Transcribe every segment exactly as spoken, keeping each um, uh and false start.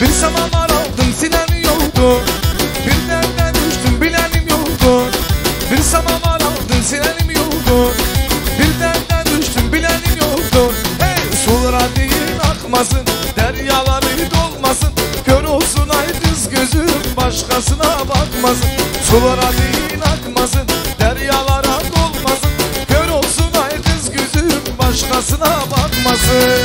Bir zamanlar aldım sileni yoktu, bir nereden düştüm bilenim yoktu. Bir zamanlar aldım silenim yoktu, bir nereden düştüm bilenim yoktu. Hey, sulara değil akmasın, deryaları dolmasın, kör olsun ay kız gözüm başkasına bakmasın. Sulara değil akmasın, deryalara dolmasın, kör olsun ay kız gözüm başkasına bakmasın.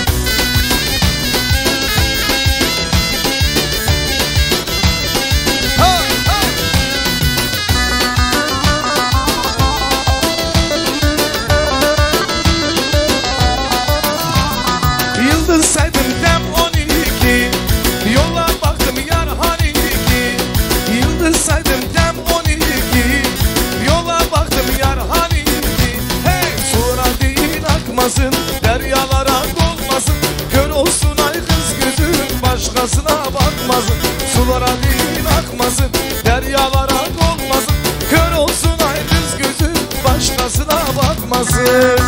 Yıldız saydım dem on iki, yola baktım yar hani iki. Yıldız saydım dem on iki, yola baktım yar hani iki. Hey, sulara değil akmasın, deryalara dolmasın, kör olsun ay kız gözüm başkasına bakmasın. Sulara değil akmasın, deryalara dolmasın, kör olsun ay kız gözüm başkasına bakmasın.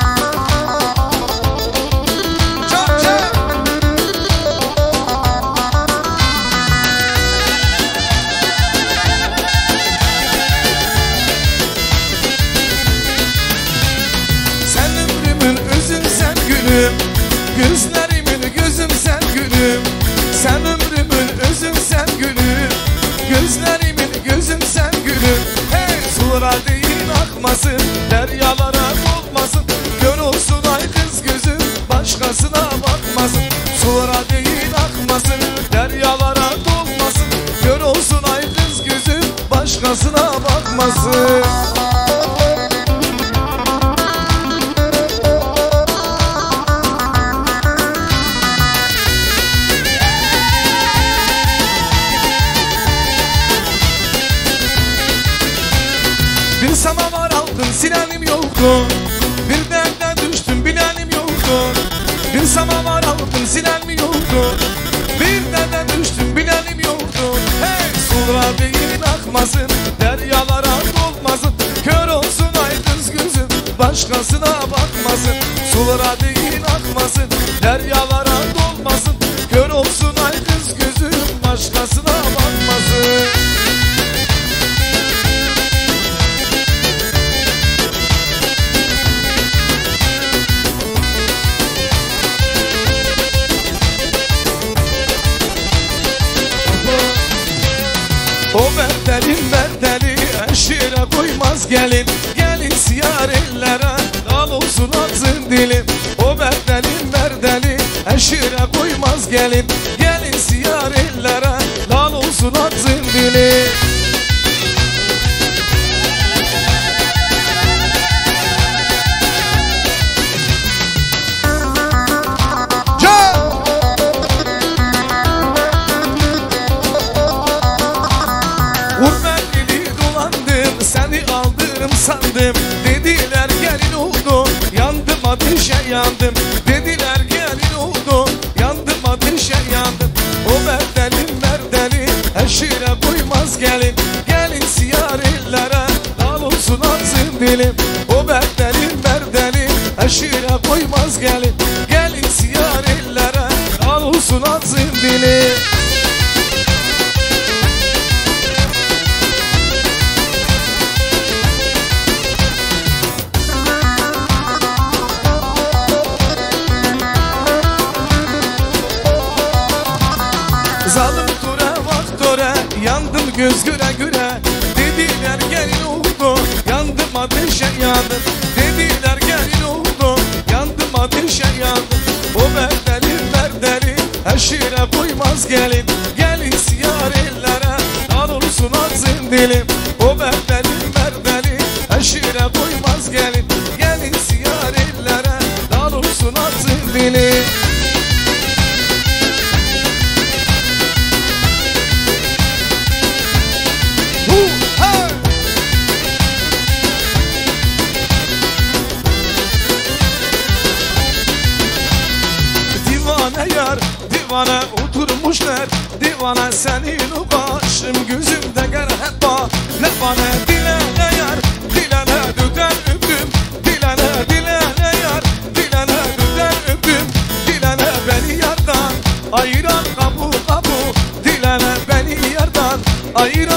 Gözlerimin gözüm sen gülüm, sen ömrümün özüm sen gülüm. Gözlerimin gözüm sen gülüm. Hey, sulara değil akmasın, deryalara dolmasın, kör olsun ay kız gözüm başkasına bakmasın. Sulara değil akmasın, deryalara dolmasın, kör olsun ay kız gözüm başkasına bakmasın. Bir samavar aldım silenim yoktu, bir derden düştüm bilenim yoktu. Bir samavar aldım silenim yoktu, bir derden düştüm bilenim yoktu. Hey, sulara değil akmasın, deryalara dolmasın, kör olsun ay kız gözüm başkasına bakmasın. Sulara değil akmasın, deryalara dolmasın, kör olsun ay kız gözüm başkasına bakmasın. O berdelin berdeli eşire koymaz gelin, gelin siyar ellere dal olsun ağzın dilim. O berdelin berdeli eşire koymaz gelin, gelin siyar ellere dal olsun ağzın dilim. Seni aldırım sandım, dediler gelin oldu, yandım ateşe yandım. Dediler gelin oldu, yandım ateşe yandım. O berdelin berdeli eşire koymaz gelin, gelin siyar ellere dal olsun ağzın dilim. O berdelin berdeli eşire koymaz gelin, gelin siyar ellere dal olsun ağzın dilim. Zalim ture vak ture, yandım göz göre göre. Dediler gelin oldu, yandım ateşe yandım. Dediler gelin oldu, yandım ateşe yandım. O berdelin berdeli eşire koymaz gelin, gelin siyar ellere dal olsun ağzın dilim. O berdelin berdeli eşire koymaz gelin, gelin siyar ellere dal olsun ağzın dilim. Divane yar, divane oturmuşlar, divane senin o başım gözümde gel hep bak. Ne bana dilene yar, dilene düden öptüm, dilene dilene yar, dilene düden öptüm. Dilene beni yardan ayıran kapı kapı, Ayır